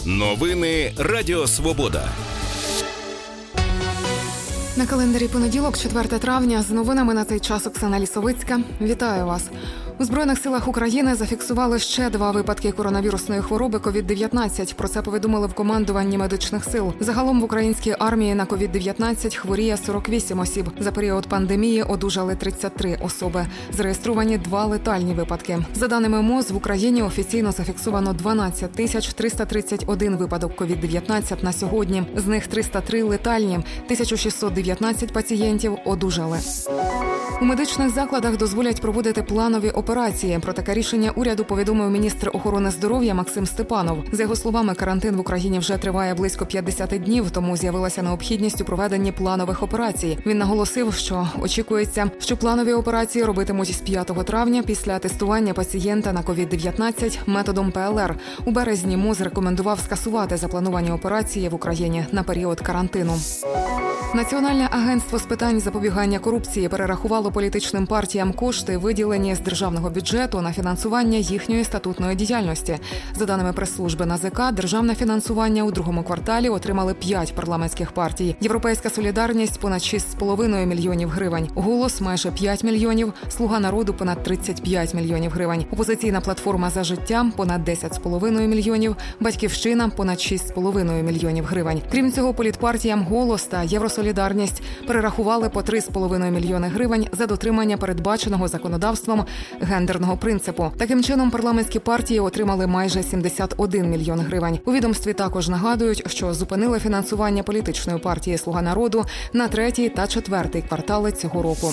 Новини Радіо Свобода. На календарі понеділок, 4 травня. З новинами на цей час Оксана Лісовицька. Вітаю вас. У Збройних силах України зафіксували ще 2 випадки коронавірусної хвороби COVID-19. Про це повідомили в командуванні медичних сил. Загалом в українській армії на COVID-19 хворіє 48 осіб. За період пандемії одужали 33 особи. Зареєстровані 2 летальні випадки. За даними МОЗ, в Україні офіційно зафіксовано 12 331 випадок COVID-19 на сьогодні. З них 303 летальні. 1619 пацієнтів одужали. У медичних закладах дозволять проводити планові операції. Про таке рішення уряду повідомив міністр охорони здоров'я Максим Степанов. За його словами, карантин в Україні вже триває близько 50 днів, тому з'явилася необхідність у проведенні планових операцій. Він наголосив, що очікується, що планові операції робитимуть з 5 травня після тестування пацієнта на COVID-19 методом ПЛР. У березні МОЗ рекомендував скасувати заплановані операції в Україні на період карантину. Національне агентство з питань запобігання корупції перерахувало політичним партіям кошти, виділені з державного бюджету на фінансування їхньої статутної діяльності. За даними прес-служби НАЗК, державне фінансування у другому кварталі отримали 5 парламентських партій. «Європейська солідарність» – понад 6,5 мільйонів гривень, «Голос» – майже 5 мільйонів, «Слуга народу» – понад 35 мільйонів гривень, «Опозиційна платформа За життя» – понад 10,5 мільйонів, «Батьківщина» – понад 6,5 мільйонів гривень. Крім цього, політпартіям «Голос» та «Євросолідарність» перерахували по 3,5 мільйони гривень за дотримання передбаченого законодавством гендерного принципу. Таким чином, парламентські партії отримали майже 71 мільйон гривень. У відомстві також нагадують, що зупинили фінансування політичної партії «Слуга народу» на 3-й та 4-й квартали цього року.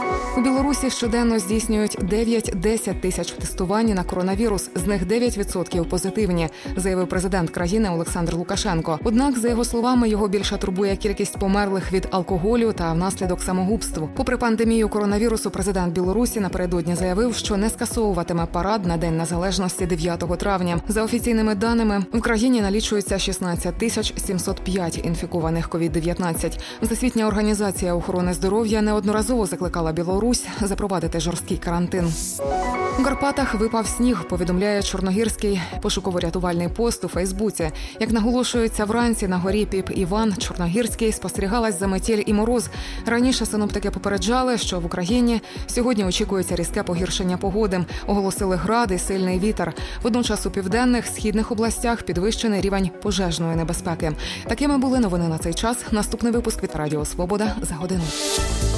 У Білорусі щоденно здійснюють 9-10 тисяч тестувань на коронавірус, з них 9% позитивні, заявив президент країни Олександр Лукашенко. Однак, за його словами, його більше турбує кількість померлих від алкоголю та внаслідок самогубств. Попри пандемію коронавірусу, президент Білорусі напередодні заявив, що не скасовуватиме парад на День Незалежності 9 травня. За офіційними даними, в країні налічується 16 705 інфікованих COVID-19. Всесвітня організація охорони здоров'я неодноразово закликала Білорусь запровадити жорсткий карантин. У Карпатах випав сніг, повідомляє Чорногірський пошуково-рятувальний пост у Фейсбуці. Як наголошується, вранці на горі Піп-Іван Чорногірський спостерігалась заметіль і мороз. Раніше синоптики попереджали, що в Україні сьогодні очікується різке погіршення погоди. Оголосили град і сильний вітер. Водночас у південних, східних областях підвищений рівень пожежної небезпеки. Такими були новини на цей час. Наступний випуск від Радіо Свобода за годину.